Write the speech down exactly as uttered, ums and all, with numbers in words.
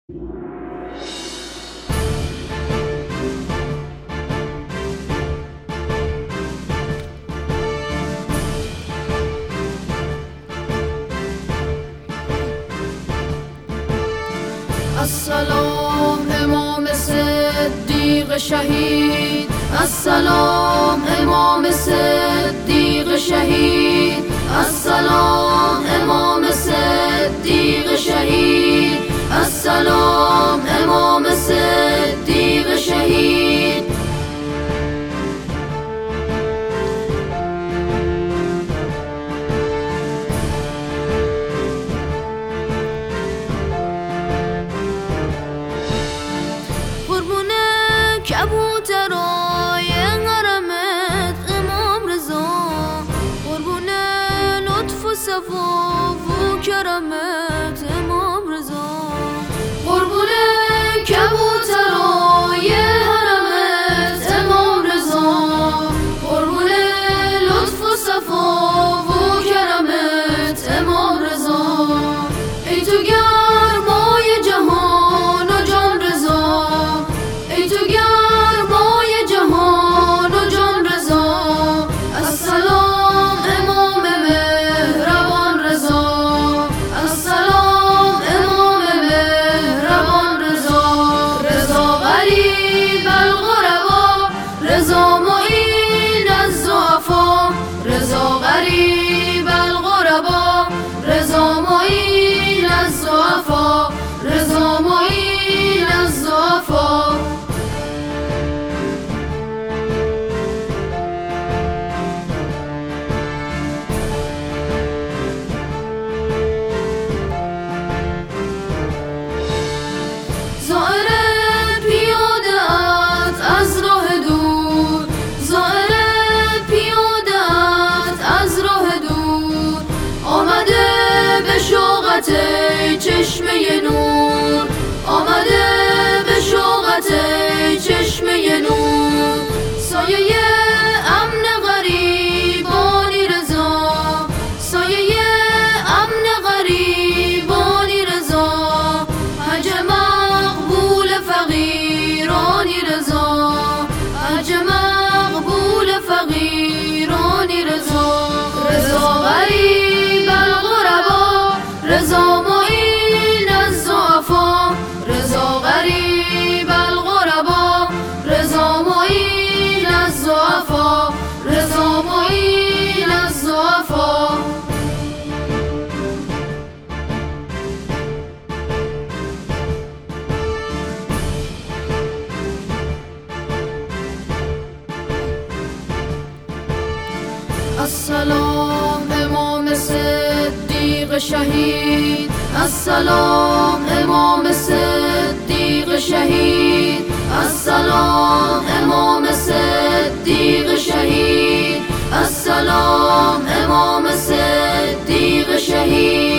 السلام امام صدیق شهید، السلام امام صدیق شهید، السلام امام صدیق شهید، السلام امام صدیق شهید. کبوترای حرمت امام رضا، قربون لطف و صفا و کرمت امام رضا، قربون کبوترای حرمت امام رضا، قربون لطف و صفا و کرمت امام رضا. ای تو گرمای جهان و جان رضا، ای تو گرمای جهان و جان رضا، السلام امام مهربان رضا، السلام امام مهربان رضا. رضا غریب الغربا، رضا معین الضعفا، رضا غریب الغربا، رضا معین الضعفا، رضا معین الضعفا. زائر پیاده‌ات از راه دور، زائر پیاده‌ات از راه دور، آمده به شوقت چشمه نور، آمده به شوقت چشمه نور. سایه امن غریبانی رضا، سایه امن غریبانی رضا، حج مقبول فقیرانی رضا، حج مقبول فقیرانی رضا. رضا غریب الغربا، رضا معین الضعفا، رضا غریب الغربا، رضا معین الضعفا، رضا معین الضعفا. السلام امام صدیق شهید، السلام امام صدیق شهید، السلام امام صدیق شهید، السلام امام صدیق شهید.